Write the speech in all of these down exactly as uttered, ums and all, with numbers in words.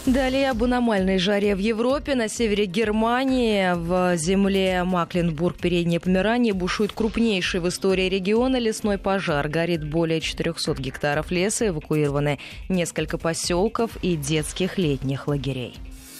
Далее об аномальной жаре в Европе. На севере Германии, в земле Макленбург, Переднее Померание, бушует крупнейший в истории региона лесной пожар. Горит более четырехсот гектаров леса, эвакуированы несколько поселков и детских летних лагерей.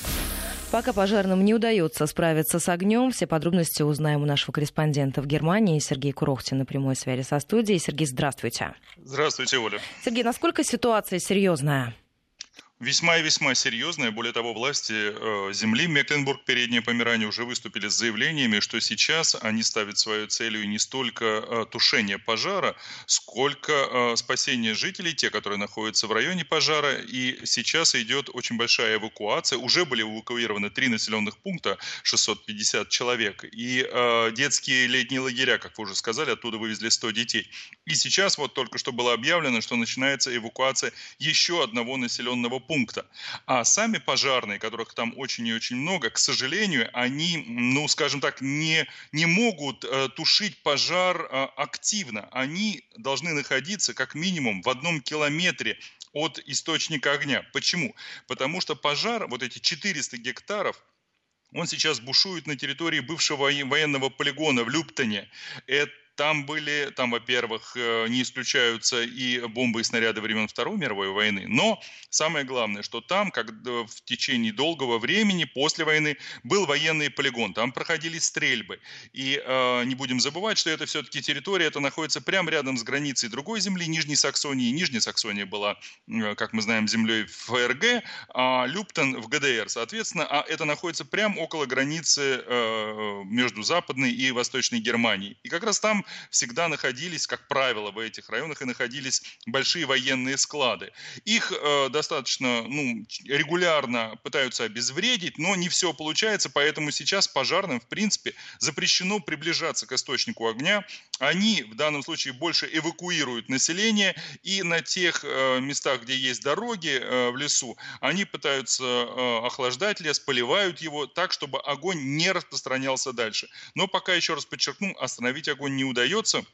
Пока пожарным не удается справиться с огнем, все подробности узнаем у нашего корреспондента в Германии Сергей Курохтин на прямой связи со студией. Сергей, здравствуйте. Здравствуйте, Оля. Сергей, насколько ситуация серьезная? Весьма и весьма серьезная. Более того, власти э, земли Мекленбург, Переднее Померание уже выступили с заявлениями, что сейчас они ставят своей целью не столько э, тушение пожара, сколько э, спасение жителей, те, которые находятся в районе пожара. И сейчас идет очень большая эвакуация. Уже были эвакуированы три населенных пункта, шестьсот пятьдесят человек. И э, детские летние лагеря, как вы уже сказали, оттуда вывезли сто детей. И сейчас вот только что было объявлено, что начинается эвакуация еще одного населенного пункта. пункта. А сами пожарные, которых там очень и очень много, к сожалению, они, ну, скажем так, не, не могут э, тушить пожар э, активно. Они должны находиться как минимум в одном километре от источника огня. Почему? Потому что пожар, вот эти четыреста гектаров, он сейчас бушует на территории бывшего военного полигона в Люптоне. Это Там были, там, во-первых, не исключаются и бомбы и снаряды времен Второй мировой войны, но самое главное, что там, как в течение долгого времени, после войны, был военный полигон, там проходили стрельбы. И э, не будем забывать, что это все-таки территория, это находится прямо рядом с границей другой земли, Нижней Саксонии. Нижняя Саксония была, э, как мы знаем, землей ФРГ, а Люптон в ГДР, соответственно, а это находится прямо около границы э, между Западной и Восточной Германией. И как раз там всегда находились, как правило, в этих районах и находились большие военные склады. Их э, достаточно ну, регулярно пытаются обезвредить, но не все получается, поэтому сейчас пожарным, в принципе, запрещено приближаться к источнику огня. Они в данном случае больше эвакуируют население, и на тех э, местах, где есть дороги э, в лесу, они пытаются э, охлаждать лес, поливают его так, чтобы огонь не распространялся дальше. Но пока, еще раз подчеркну, остановить огонь не удается.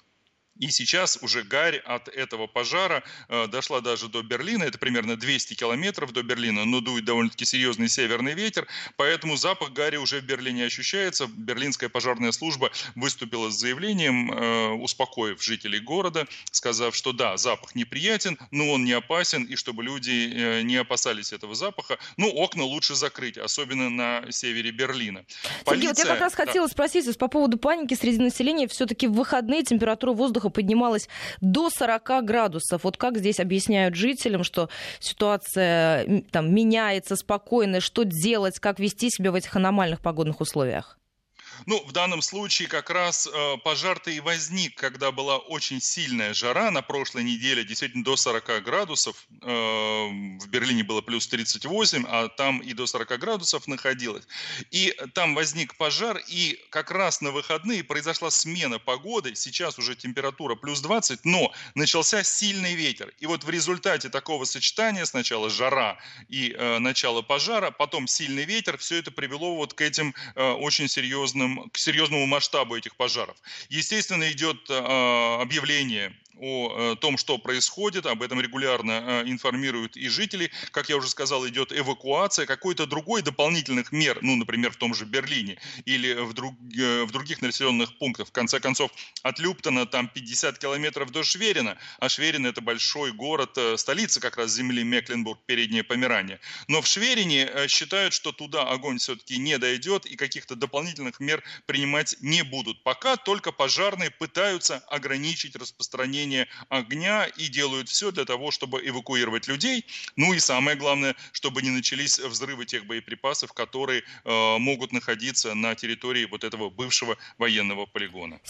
И сейчас уже гарь от этого пожара э, дошла даже до Берлина. Это примерно двести километров до Берлина, но дует довольно-таки серьезный северный ветер. Поэтому запах гари уже в Берлине ощущается. Берлинская пожарная служба выступила с заявлением, э, успокоив жителей города, сказав, что да, запах неприятен, но он не опасен, и чтобы люди э, не опасались этого запаха. Ну, окна лучше закрыть, особенно на севере Берлина. Полиция... Сергей, вот я как раз да. хотела спросить вас по поводу паники среди населения. Все-таки в выходные температура воздуха поднималась до сорока градусов. Вот как здесь объясняют жителям, что ситуация там меняется спокойно, что делать, как вести себя в этих аномальных погодных условиях? Ну, в данном случае как раз э, пожар-то и возник, когда была очень сильная жара. На прошлой неделе действительно до сорока градусов. Э, в Берлине было плюс тридцать восемь, а там и до сорока градусов находилось. И там возник пожар, и как раз на выходные произошла смена погоды. Сейчас уже температура плюс двадцать, но начался сильный ветер. И вот в результате такого сочетания сначала жара и э, начало пожара, потом сильный ветер, все это привело вот к этим э, очень серьезным к серьезному масштабу этих пожаров. Естественно, идет э, объявление о, о том, что происходит, об этом регулярно э, информируют и жители. Как я уже сказал, идет эвакуация, какой-то другой дополнительных мер, ну, например, в том же Берлине или в, друг, э, в других населенных пунктах. В конце концов, от Люптона там пятьдесят километров до Шверина, а Шверин это большой город, э, столица как раз земли Мекленбург, Переднее Померание. Но в Шверине э, считают, что туда огонь все-таки не дойдет и каких-то дополнительных мер принимать не будут. Пока только пожарные пытаются ограничить распространение огня и делают все для того, чтобы эвакуировать людей. Ну и самое главное, чтобы не начались взрывы тех боеприпасов, которые э, могут находиться на территории вот этого бывшего военного полигона.